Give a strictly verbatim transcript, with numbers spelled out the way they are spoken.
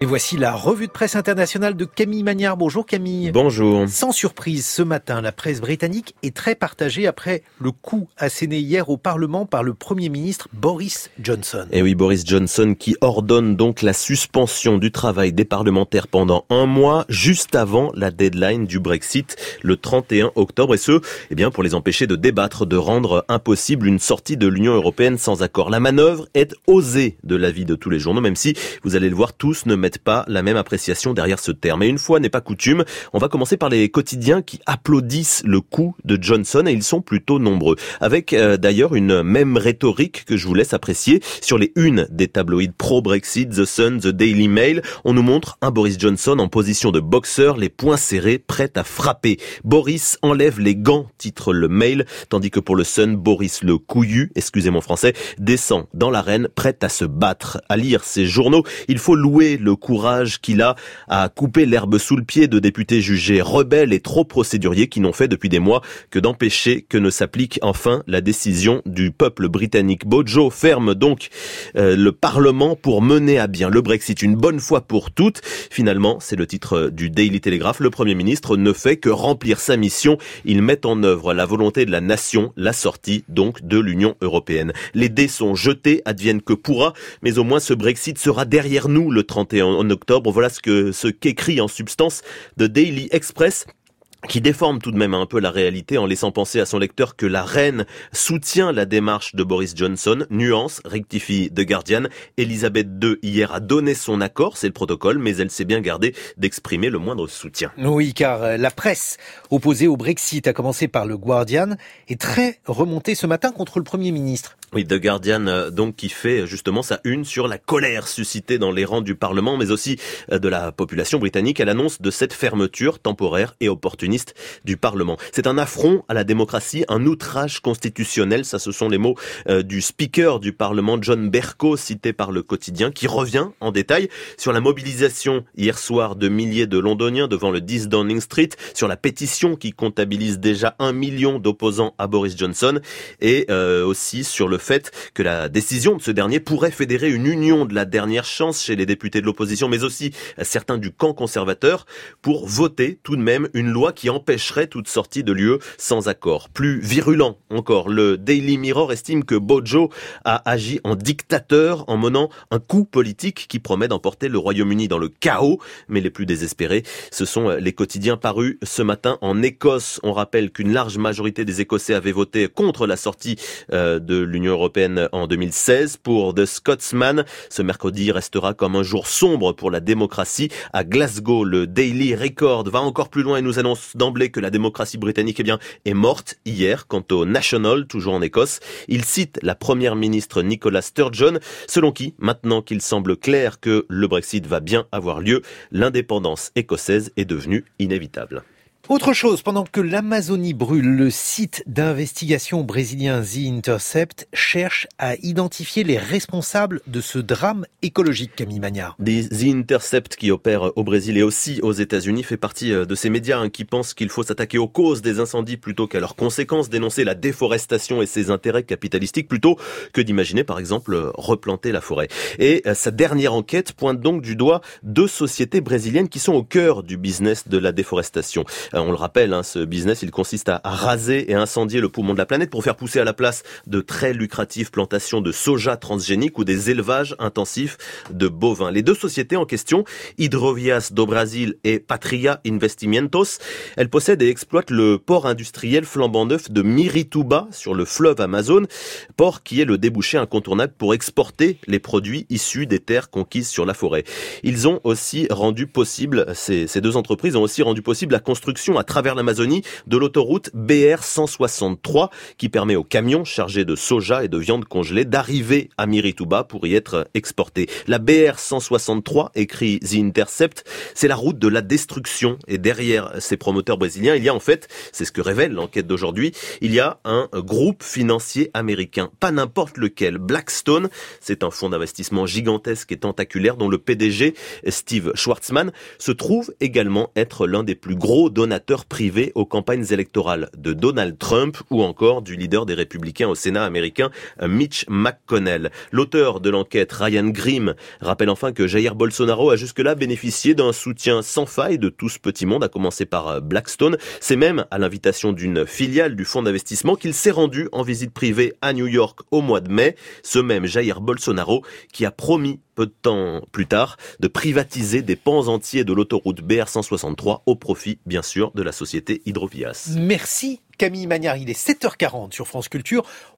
Et voici la revue de presse internationale de Camille Magnard. Bonjour Camille. Bonjour. Sans surprise, ce matin, la presse britannique est très partagée après le coup asséné hier au Parlement par le Premier ministre Boris Johnson. Et oui, Boris Johnson qui ordonne donc la suspension du travail des parlementaires pendant un mois, juste avant la deadline du Brexit, le trente et un octobre. Et ce, eh bien, pour les empêcher de débattre, de rendre impossible une sortie de l'Union européenne sans accord. La manœuvre est osée de l'avis de tous les journaux, même si, vous allez le voir, tous ne mettent pas la même appréciation derrière ce terme. Et une fois n'est pas coutume, on va commencer par les quotidiens qui applaudissent le coup de Johnson, et ils sont plutôt nombreux. Avec euh, d'ailleurs une même rhétorique que je vous laisse apprécier. Sur les unes des tabloïds pro-Brexit, The Sun, The Daily Mail, on nous montre un Boris Johnson en position de boxeur, les poings serrés, prêt à frapper. Boris enlève les gants, titre le Mail, tandis que pour le Sun, Boris le couillu, excusez mon français, descend dans l'arène, prêt à se battre. À lire ces journaux, il faut louer le courage qu'il a à couper l'herbe sous le pied de députés jugés rebelles et trop procéduriers qui n'ont fait depuis des mois que d'empêcher que ne s'applique enfin la décision du peuple britannique. Bojo ferme donc euh, le Parlement pour mener à bien le Brexit une bonne fois pour toutes. Finalement, c'est le titre du Daily Telegraph, le Premier ministre ne fait que remplir sa mission. Il met en œuvre la volonté de la nation, la sortie donc de l'Union européenne. Les dés sont jetés, advienne que pourra, mais au moins ce Brexit sera derrière nous le trente et un octobre. Voilà ce que ce qu'écrit en substance The Daily Express, qui déforme tout de même un peu la réalité en laissant penser à son lecteur que la reine soutient la démarche de Boris Johnson. Nuance, rectifie The Guardian. Elisabeth deux hier a donné son accord, c'est le protocole, mais elle s'est bien gardée d'exprimer le moindre soutien. Oui, car la presse opposée au Brexit, à commencer par le Guardian, est très remontée ce matin contre le Premier ministre. Oui, The Guardian, donc, qui fait justement sa une sur la colère suscitée dans les rangs du Parlement, mais aussi de la population britannique à l'annonce de cette fermeture temporaire et opportuniste du Parlement. C'est un affront à la démocratie, un outrage constitutionnel, ça ce sont les mots euh, du speaker du Parlement, John Bercow, cité par le quotidien, qui revient en détail sur la mobilisation hier soir de milliers de Londoniens devant le dix Downing Street, sur la pétition qui comptabilise déjà un million d'opposants à Boris Johnson, et euh, aussi sur le fait que la décision de ce dernier pourrait fédérer une union de la dernière chance chez les députés de l'opposition, mais aussi certains du camp conservateur, pour voter tout de même une loi qui empêcherait toute sortie de l'U E sans accord. Plus virulent encore, le Daily Mirror estime que Bojo a agi en dictateur en menant un coup politique qui promet d'emporter le Royaume-Uni dans le chaos, mais les plus désespérés, ce sont les quotidiens parus ce matin en Écosse. On rappelle qu'une large majorité des Écossais avaient voté contre la sortie euh, de l'Union européenne en deux mille seize. Pour The Scotsman, ce mercredi restera comme un jour sombre pour la démocratie. À Glasgow, le Daily Record va encore plus loin et nous annonce d'emblée que la démocratie britannique eh bien, est morte hier. Quant au National, toujours en Écosse, il cite la première ministre Nicola Sturgeon, selon qui, maintenant qu'il semble clair que le Brexit va bien avoir lieu, l'indépendance écossaise est devenue inévitable. Autre chose, pendant que l'Amazonie brûle, le site d'investigation brésilien The Intercept cherche à identifier les responsables de ce drame écologique, Camille Magnard. The Intercept, qui opère au Brésil et aussi aux États-Unis, fait partie de ces médias hein, qui pensent qu'il faut s'attaquer aux causes des incendies plutôt qu'à leurs conséquences, dénoncer la déforestation et ses intérêts capitalistiques plutôt que d'imaginer par exemple replanter la forêt. Et sa dernière enquête pointe donc du doigt deux sociétés brésiliennes qui sont au cœur du business de la déforestation. On le rappelle, hein, ce business, il consiste à, à raser et incendier le poumon de la planète pour faire pousser à la place de très lucratives plantations de soja transgénique ou des élevages intensifs de bovins. Les deux sociétés en question, Hidrovias do Brasil et Patria Investimentos, elles possèdent et exploitent le port industriel flambant neuf de Mirituba sur le fleuve Amazon, port qui est le débouché incontournable pour exporter les produits issus des terres conquises sur la forêt. Ils ont aussi rendu possible, ces, ces deux entreprises ont aussi rendu possible la construction à travers l'Amazonie de l'autoroute B R cent soixante-trois qui permet aux camions chargés de soja et de viande congelée d'arriver à Mirituba pour y être exportés. La B R cent soixante-trois, écrit The Intercept, c'est la route de la destruction et derrière ces promoteurs brésiliens, il y a en fait, c'est ce que révèle l'enquête d'aujourd'hui, il y a un groupe financier américain, pas n'importe lequel, Blackstone, c'est un fonds d'investissement gigantesque et tentaculaire dont le P D G, Steve Schwarzman, se trouve également être l'un des plus gros donateurs donateurs privés aux campagnes électorales de Donald Trump ou encore du leader des Républicains au Sénat américain, Mitch McConnell. L'auteur de l'enquête, Ryan Grim, rappelle enfin que Jair Bolsonaro a jusque-là bénéficié d'un soutien sans faille de tout ce petit monde, à commencer par Blackstone. C'est même à l'invitation d'une filiale du fonds d'investissement qu'il s'est rendu en visite privée à New York au mois de mai. Ce même Jair Bolsonaro qui a promis peu de temps plus tard de privatiser des pans entiers de l'autoroute B R cent soixante-trois au profit, bien sûr, de la société Hydrovias. Merci Camille Magnard, il est sept heures quarante sur France Culture.